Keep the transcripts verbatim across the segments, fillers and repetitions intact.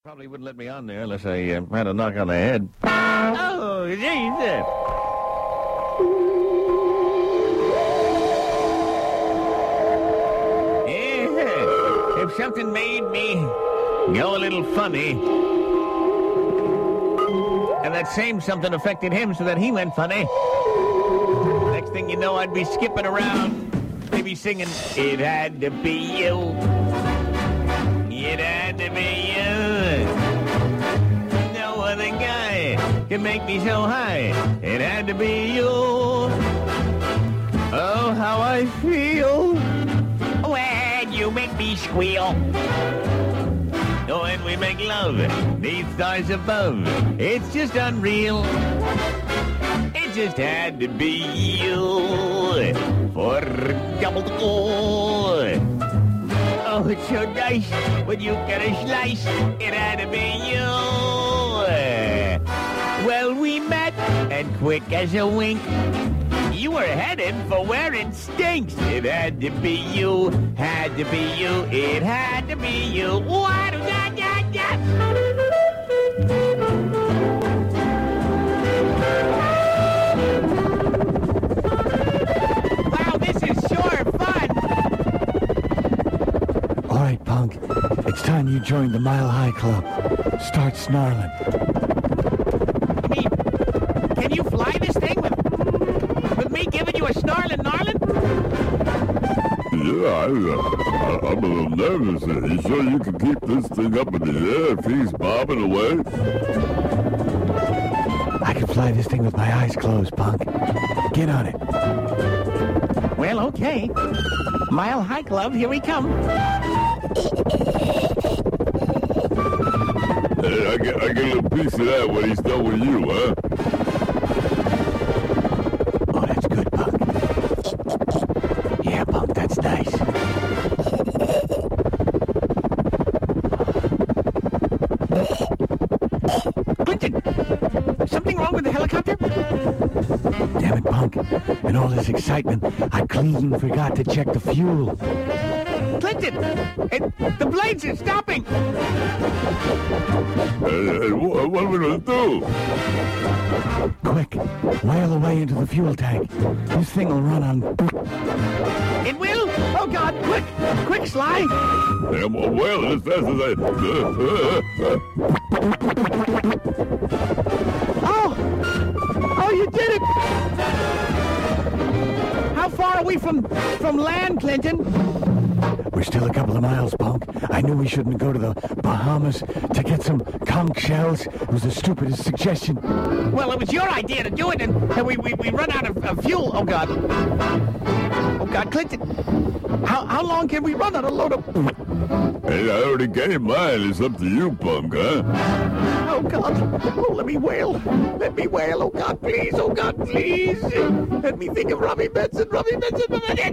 Probably wouldn't let me on there unless I uh, had a knock on the head. Oh, Jesus! Yeah, if something made me go a little funny, and that same something affected him so that he went funny, next thing you know, I'd be skipping around, maybe singing, "It had to be you. It had to be you. No other guy can make me so high. It had to be you. Oh, how I feel when you make me squeal. When we make love, these stars above, it's just unreal. It just had to be you for double the goal. Oh, it's so nice when you get a slice. It had to be you. Well, we met, and quick as a wink, you were headed for where it stinks. It had to be you, had to be you, it had to be you. What? Yeah, yeah, yeah. Wow, this is sure fun. All right, punk. It's time you joined the Mile High Club. Start snarling. I mean, can you fly this thing with, with me giving you a snarling gnarling? Yeah, I, uh, I'm a little nervous. Are you sure you can keep this thing up in the air if he's bobbing away? I can fly this thing with my eyes closed, punk. Get on it. Well, okay. Mile High Club, here we come. Hey, I get, I get a little piece of that when he's done with you, huh? Oh, that's good, punk. Yeah, punk, that's nice. Clinton, something wrong with the helicopter? Damn it, punk. In all this excitement, I clean forgot to check the fuel. Clinton, it, the blades are stopping. Hey, hey, what, what are we going to do? Quick, whale away into the fuel tank. This thing will run on... It will? Oh, God, quick, quick, Sly. Hey, I'm well as fast as I... Oh, oh, you did it. How far are we from, from land, Clinton? We're still a couple of miles, punk. I knew we shouldn't go to the Bahamas to get some conch shells. It was the stupidest suggestion. Well, it was your idea to do it, and, and we, we, we run out of, of fuel. Oh, God. Oh, God, Clinton. How, how long can we run on a load of... Hey, I already gave mine. It's up to you, punk, huh? Oh, God. Oh, let me wail. Let me wail. Oh, God, please. Oh, God, please. Let me think of Robbie Benson. Robbie Benson.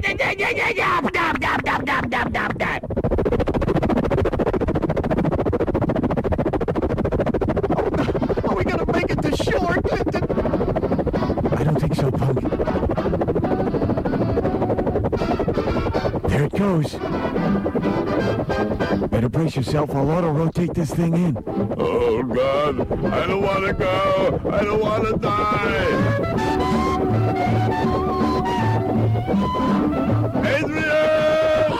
Oh, are we going to make it to shore, Clinton? I don't think so, punk. There it goes. Better brace yourself. I'll auto-rotate this thing in. Oh, God. I don't want to go. I don't want to die. Adrian!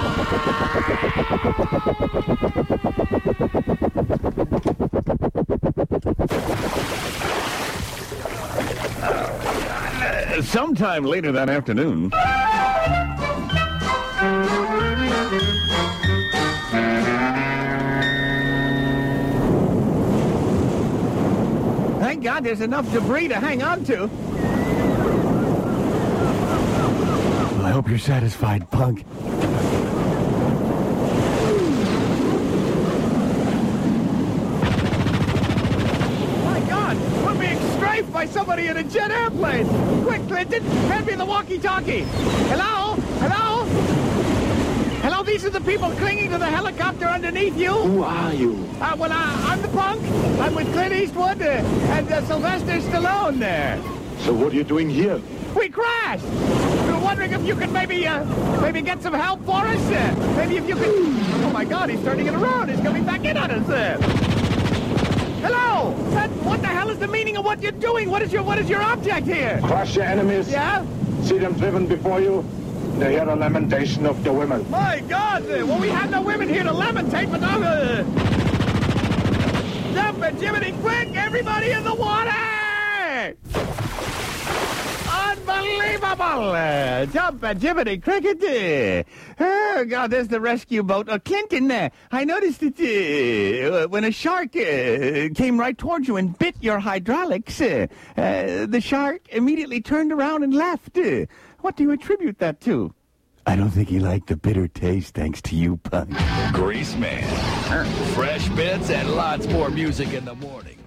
Uh, sometime later that afternoon... Thank God there's enough debris to hang on to. Well, I hope you're satisfied, punk. My God, we're being strafed by somebody in a jet airplane. Quick, Clinton, hand me the walkie-talkie. Hello? Hello? Hello, these are the people clinging to the helicopter underneath you. Who are you? Uh, well, uh, I'm the punk. I'm with Clint Eastwood uh, and uh, Sylvester Stallone there. So what are you doing here? We crashed. We were wondering if you could maybe, uh, maybe get some help for us. Uh, maybe if you could... Oh, my God, he's turning it around. He's coming back in on us. Uh. what you're doing. What is your what is your object here? Crush your enemies. Yeah? See them driven before you. They hear the lamentation of the women. My God! uh, Well, we have no women here to lamentate, but no... Uh... Jump and Jiminy, quick! Everybody in the water! Unbelievable! Uh, jump and Jiminy Cricket! Uh, oh, God, there's the rescue boat. Uh, Clinton, uh, I noticed that uh, when a shark uh, came right towards you and bit your hydraulics, uh, uh, the shark immediately turned around and left. Uh, what do you attribute that to? I don't think he liked the bitter taste thanks to you, punk. Grease Man. Fresh bits and lots more music in the morning.